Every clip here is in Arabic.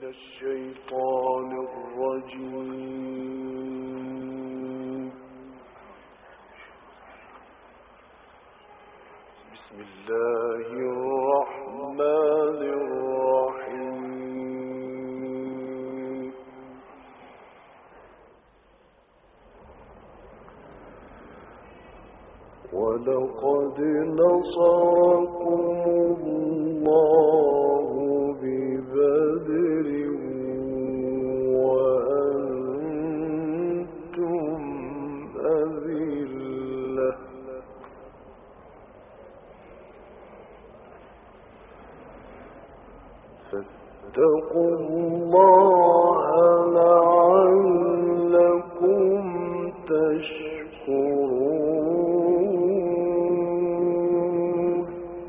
الشيطان الرجيم. بسم الله الرحمن الرحيم. ولقد نصركم الله ببدر وأنتم أذلة فاتقوا الله لعلكم تشكرون.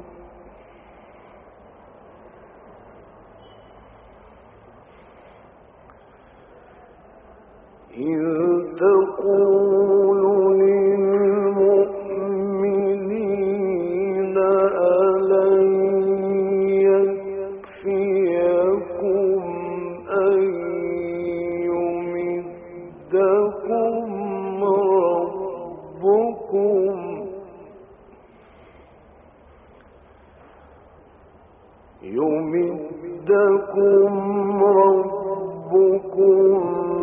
إذ تقول للمؤمنين ألن يكفيكم أن يمدكم ربكم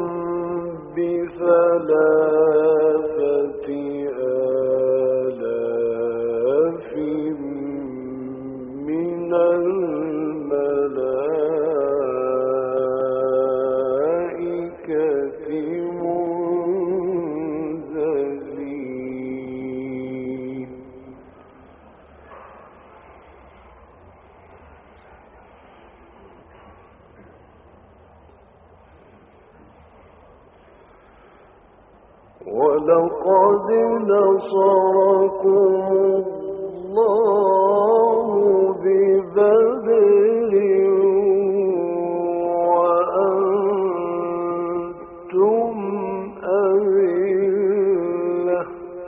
بثلاثة آلاف من الملائكة منزلين. ولقد نصركم الله ببدر وأنتم أذلة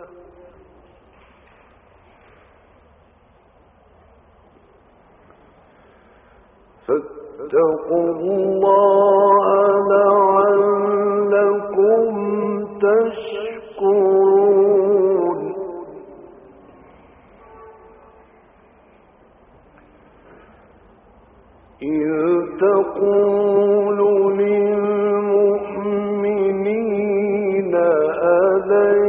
فاتقوا الله لعلكم تشكرون. إذ تقول للمؤمنين ألن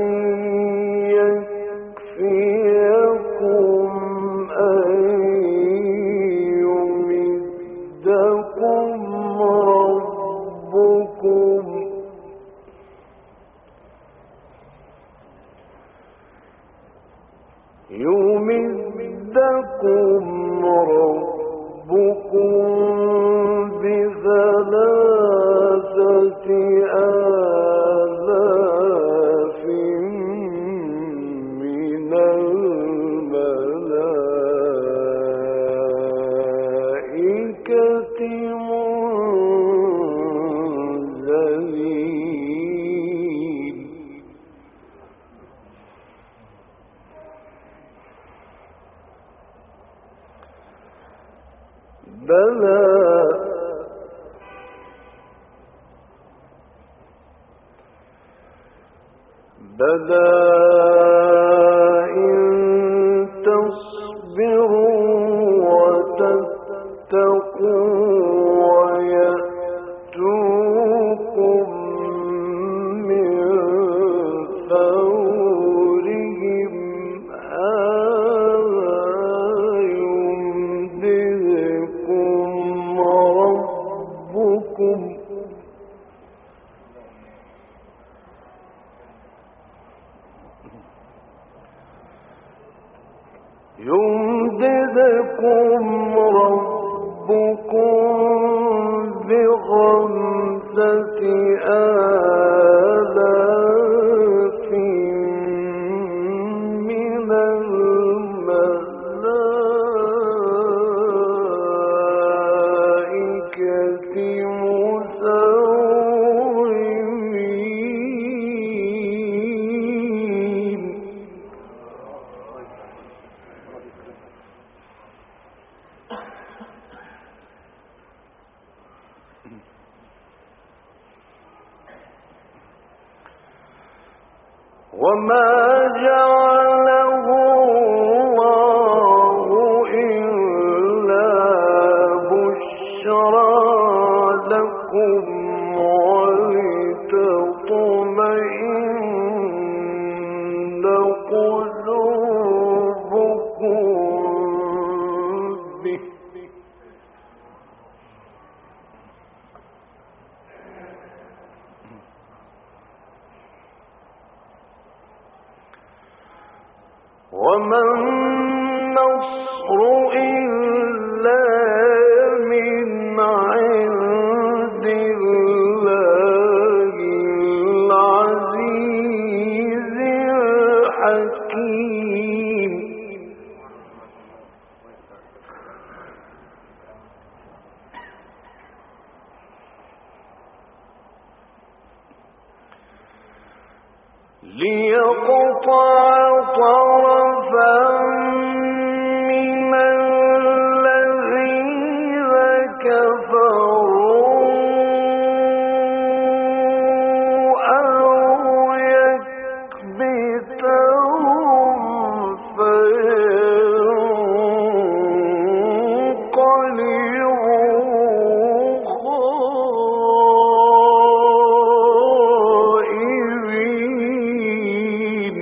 يكفيكم أن يمدكم ربكم بثلاثة آلاف من الملائكة منزلين. بلى إن تصبروا وتتقوا ويأتوكم من فورهم هذا يمددكم ربكم بخمسة آلاف من الملائكة مسومين. وما جعله الله إلا بشرى لكم ولتطمئن قلوبكم به وما النصر إلا من عند الله العزيز الحكيم ليقطع طرفا من الذين كفروا أو يكبتهم فينقلبوا خائبين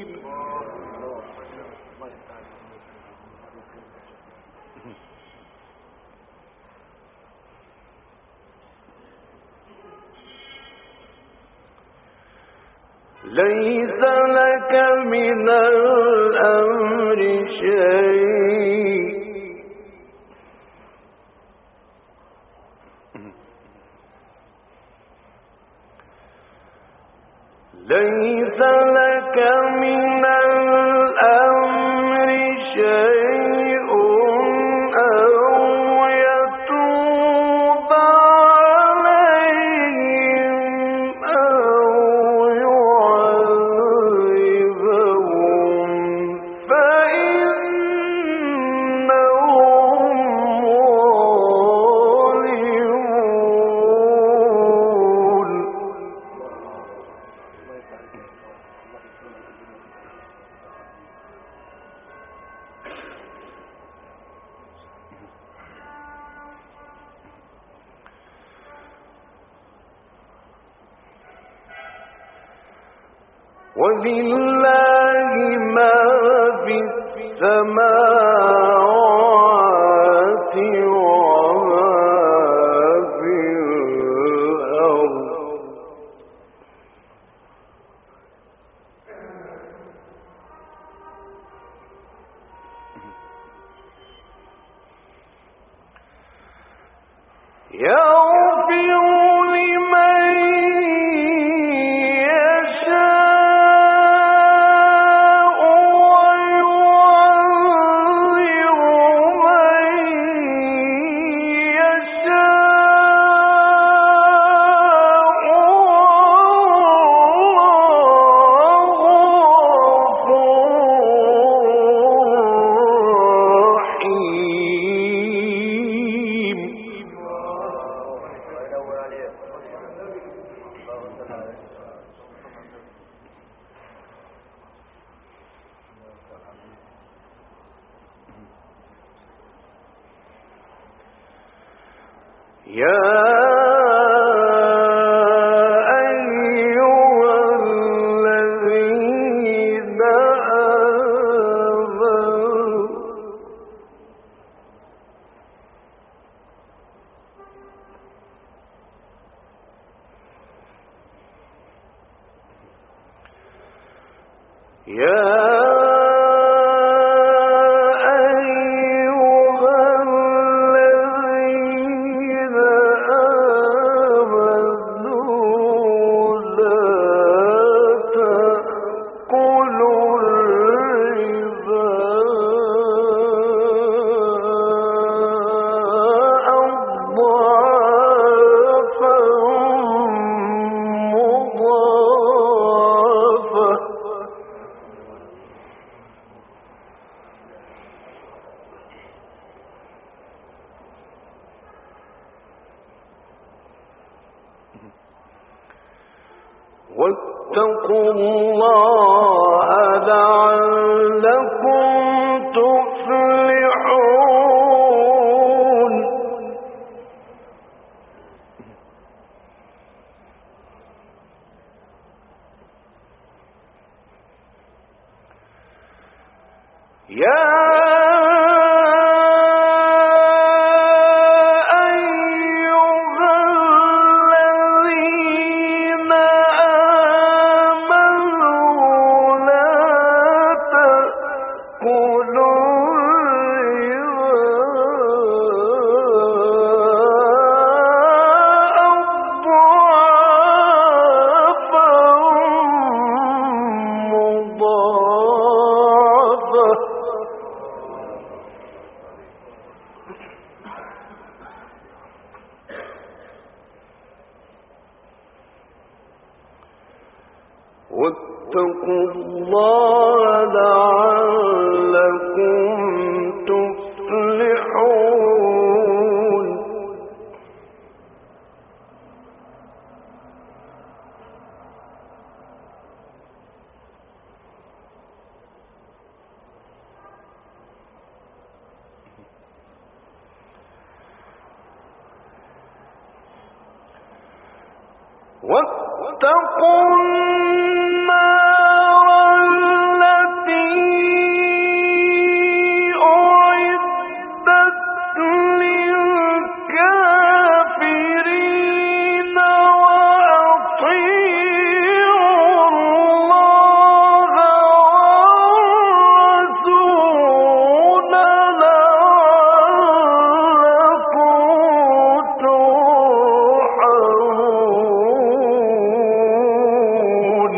ليس لك من الأمر شيء ليس لك من الأمر شيء أو يتوب عليهم أو يعذبهم فإنهم ظالمون ولله ما في السماوات وما في الأرض يغفر لمن يشاء ويعذب من يشاء والله غفور رحيم يا أيها الذين آمنوا واتقوا واتقوا الله لعلكم تفلحون. يا واتقوا الله لعلكم تفلحون. واتقوا النار التي أعدت للكافرين وأطيعوا الله والرسول لعلكم ترحمون.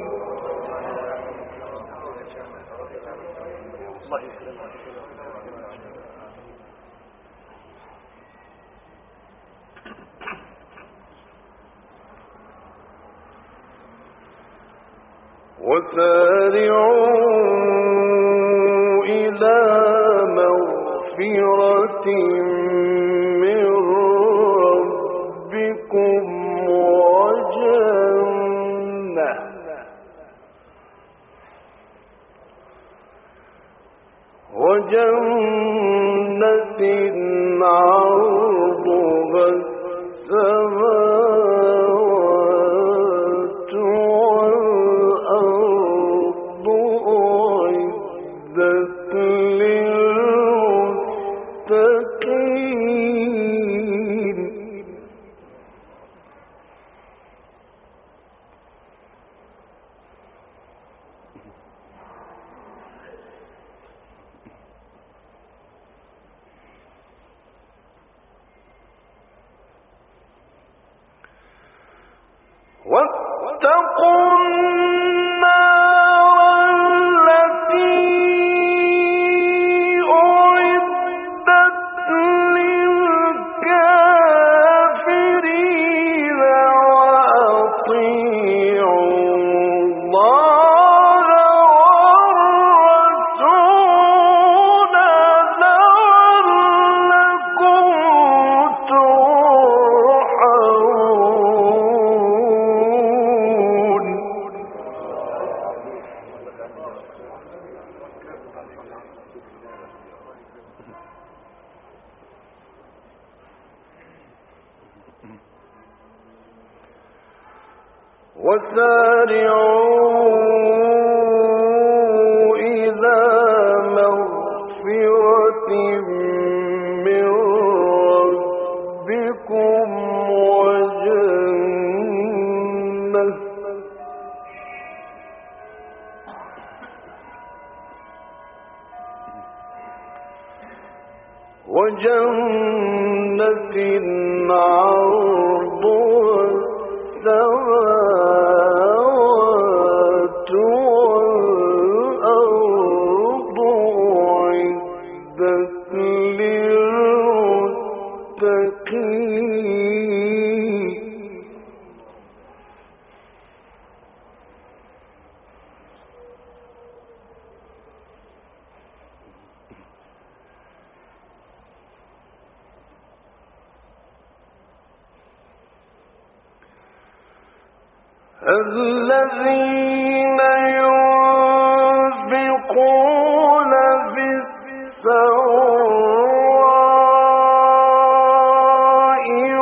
وسارعوا إلى مغفرة من ربكم وجنة عرضها السماوات والأرض أعدت للمتقين. واتقوا النار التي أعدت للكافرين وأطيعوا الله والرسول لعلكم ترحمون. وسارعوا إلى مغفرة من ربكم وجنة عرضها السماوات والأرض أعدت للمتقين. الذين ينفقون في السراء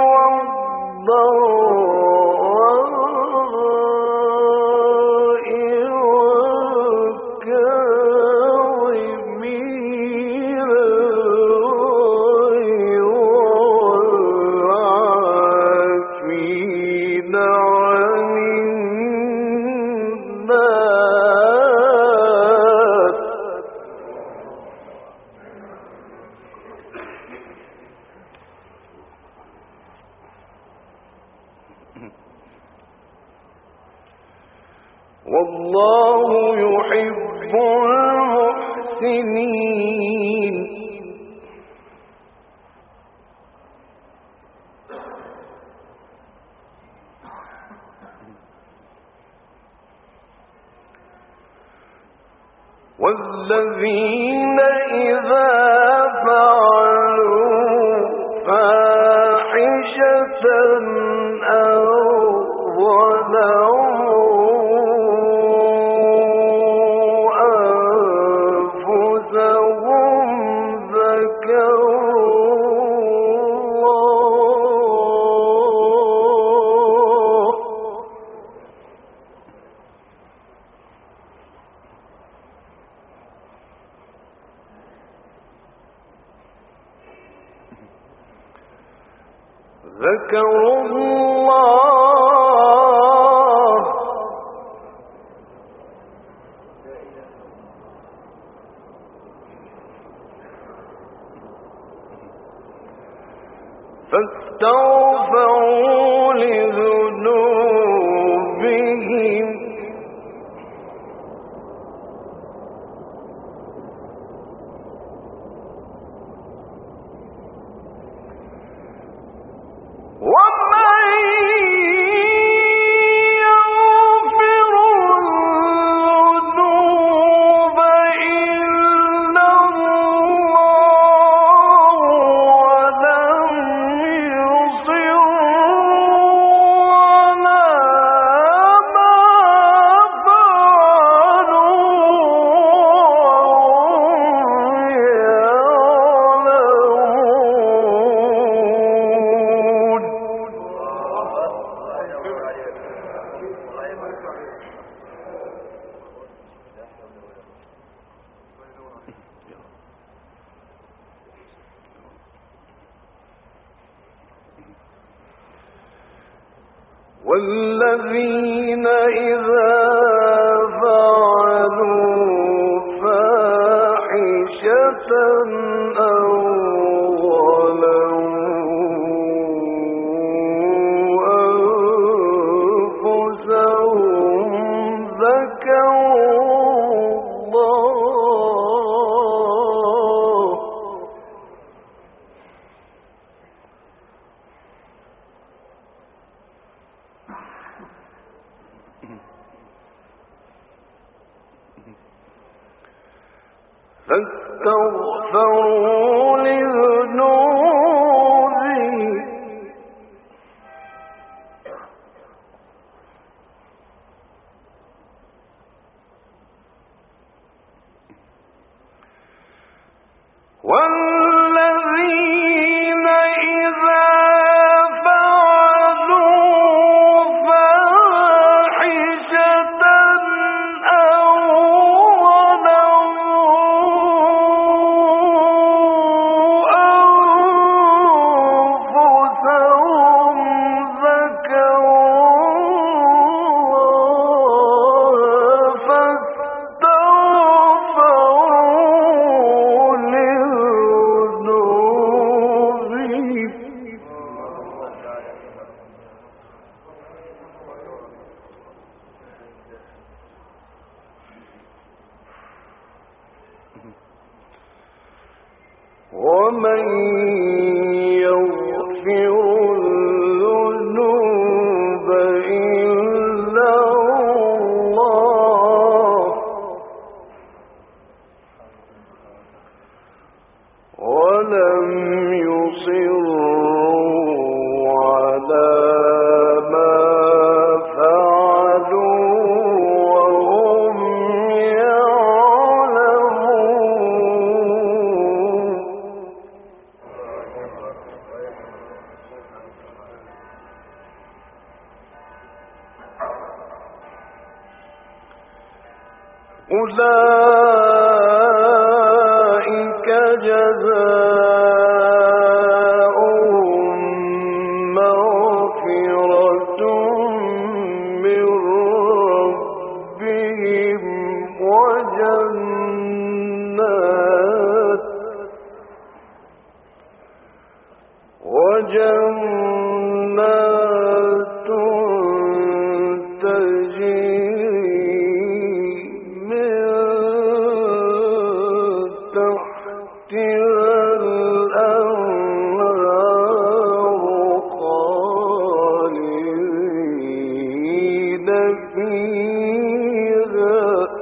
والضراء والكاظمين الغيظ والعافين عن الناس والله يحب المحسنين. والذين إذا فعلوا فاحشة أو ظلموا أنفسهم ذكروا الله فاستغفروا لذنوبهم ومن يغفر الذنوب إلا الله ولم يصروا على ما فعلوا وهم يعلمون. والذين إذا فعلوا فاحشة أو ظلموا أنفسهم ذكروا الله فاستغفروا لذنوبهم والذين إذا فعلوا فاحشة أو ظلموا أولئك جزاؤهم مغفرة من ربهم وجنات تجري من تحتها الأنهار خالدين فيها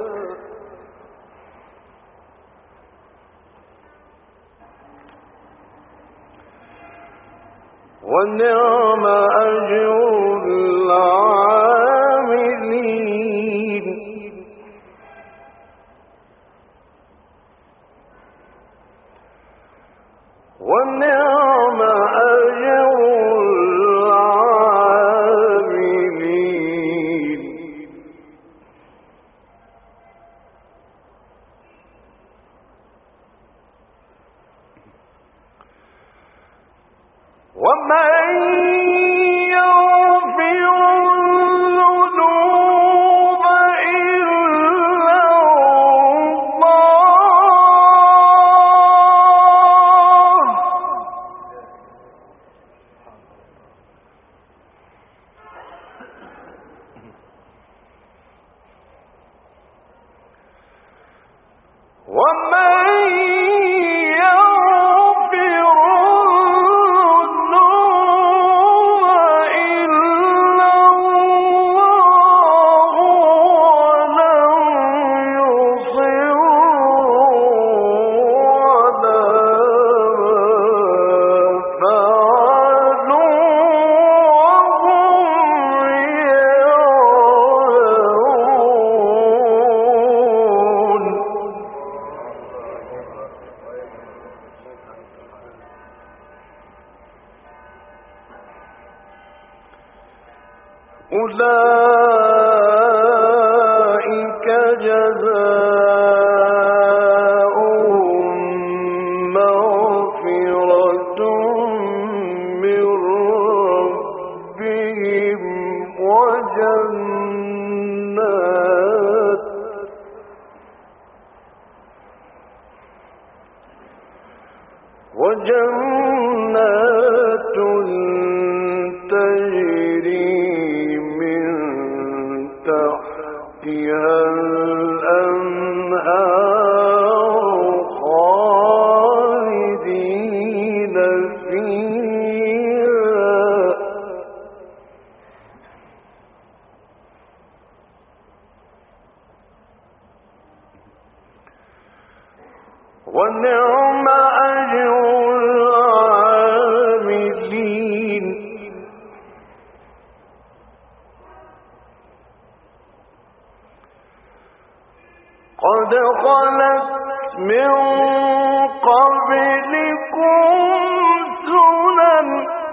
ونعم أجر العاملين ونعم أجر العاملين ومن يغفر الذنوب إلا الله ومن أولئك جزاؤهم مغفرة من ربهم وجنات تجري من تحتها الأنهار خالدين فيها ونعم أجر العاملين قد خلت من قبلكم سنن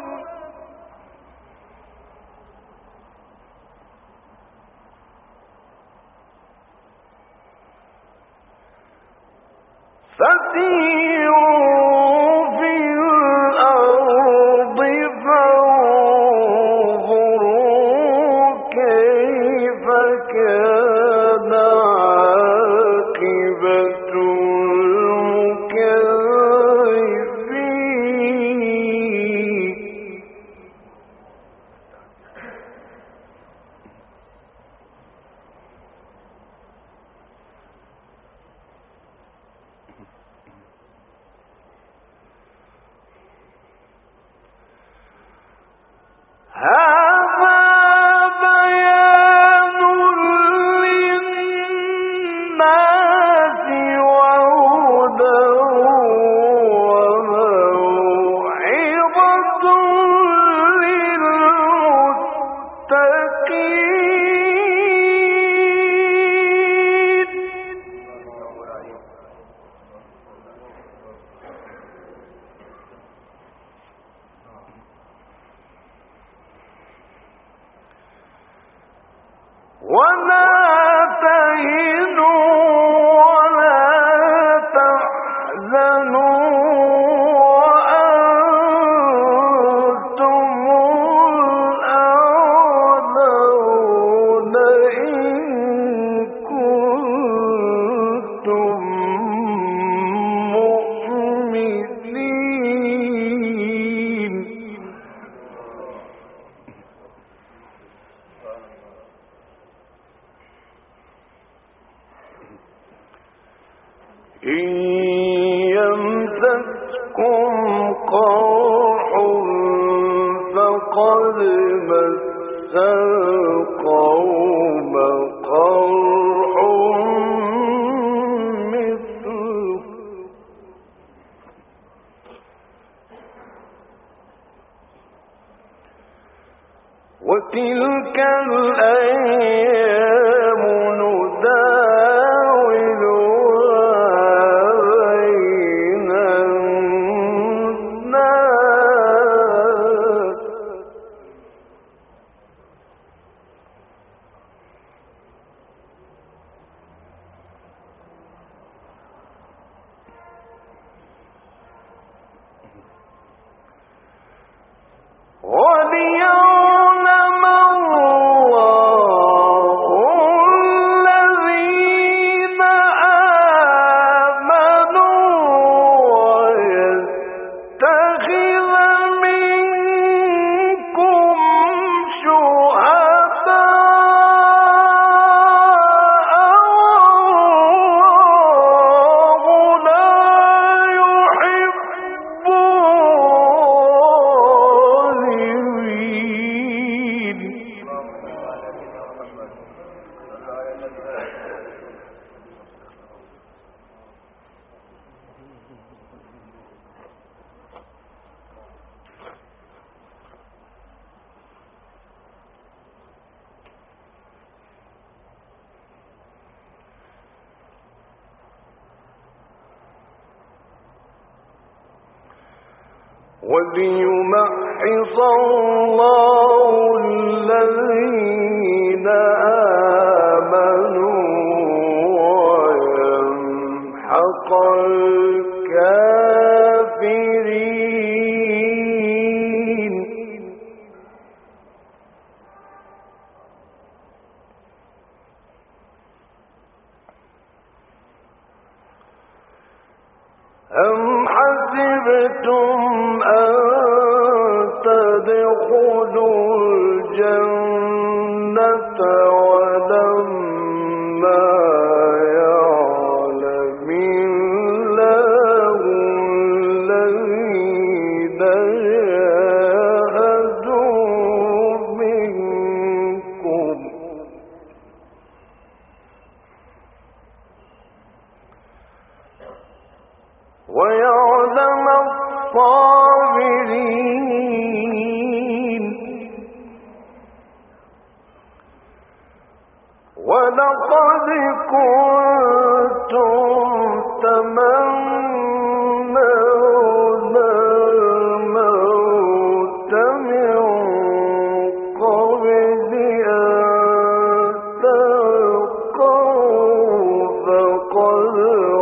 فسيروا في الأرض فانظروا كيف كان عاقبة المكذبين هذا بيان للناس وهدى وموعظة للمتقين ولا تهنوا فقد مس القوم قرح مثله وتلك الأيام نداولها بين الناس وليعلم الله الذين آمنوا ويتخذ منكم شهداء والله لا يحب الظالمين. وليمحص الله الذين آمنوا ويمحق الكافرين. أم حسبتم أن تدخلوا الجنة ولما يعلم الله الذين جاهدوا منكم ويعلم الصابرين. ولقد كنتم تمنون الموت من قبل أن تلقوه فقد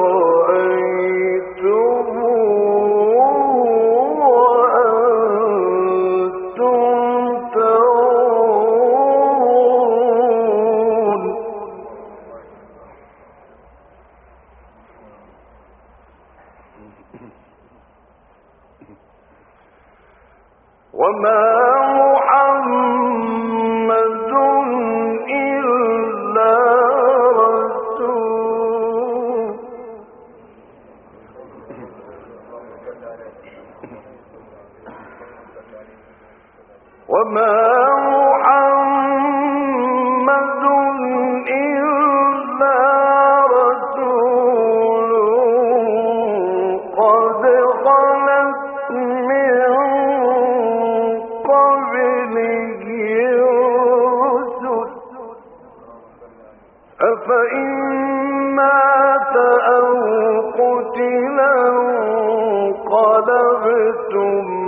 وما محمد إلا رسول وما محمد إلا رسول قد خلت من قبله الرسل أفإن مات أو قتل انقلبتم